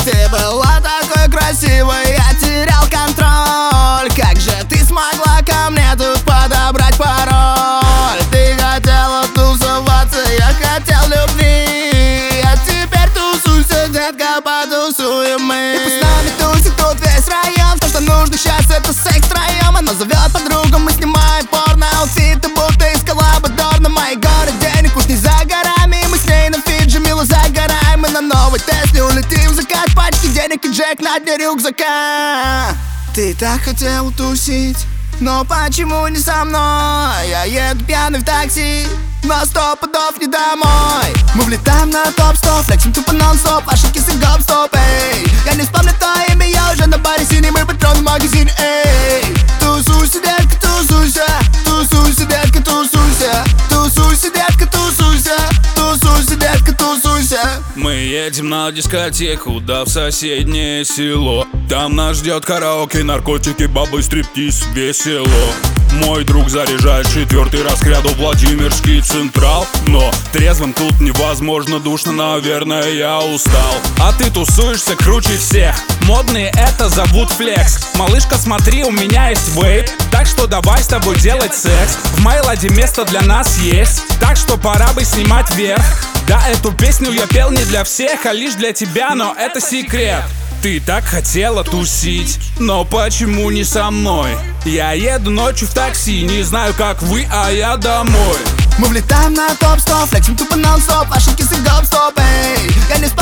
Ты была такой красивой, я терял контроль. Как же ты смогла ко мне тут подобрать пароль? Ты хотела тусоваться, я хотел любви. А теперь тусуйся, детка, потусуем мы. И пусть с нами тусит тут весь район. То, что нужно сейчас, это секс втроем. Она зовет подругу, мы снимаем порно-аутфиты, будто из коллабодор. На моей горе денег уж не за горами. Мы с ней на Фиджи мило загораем. Мы на новый Тесле улетим в закат. Пачки денег и Джек на дне рюкзака. Ты так хотел тусить, но почему не со мной? Я еду пьяный в такси, но 100 пудов не домой. Мы влетаем на топ-100, флексим тупо нон-стоп. Ошибки с гоп-стоп, эй. Я не вспомню твое имя, я уже на баре синий. Мы патрон в магазине, эй. Тусуйся, детка, тусуйся. Тусуйся, детка, тусуйся. Тусуйся, детка, тусуйся. Тусуйся, детка, тусуйся. Мы едем на дискотеку, да в соседнее село. Там нас ждет караоке, наркотики, бабы, стриптиз, весело. Мой друг заряжает 4-й раз к ряду Владимирский Централ. Но трезвым тут невозможно, душно, наверное, я устал. А ты тусуешься круче всех. Модные это зовут флекс. Малышка, смотри, у меня есть вейп, так что давай с тобой делать секс. В моей ладе место для нас есть, так что пора бы снимать вверх. Да, эту песню я пел не для всех, а лишь для тебя, но это секрет. Ты так хотела тусить, но почему не со мной? Я еду ночью в такси, не знаю как вы, а я домой. Мы влетаем на топ-100, флексим тупо нон-стоп. Ошибки с гоп-стоп, эй. Я не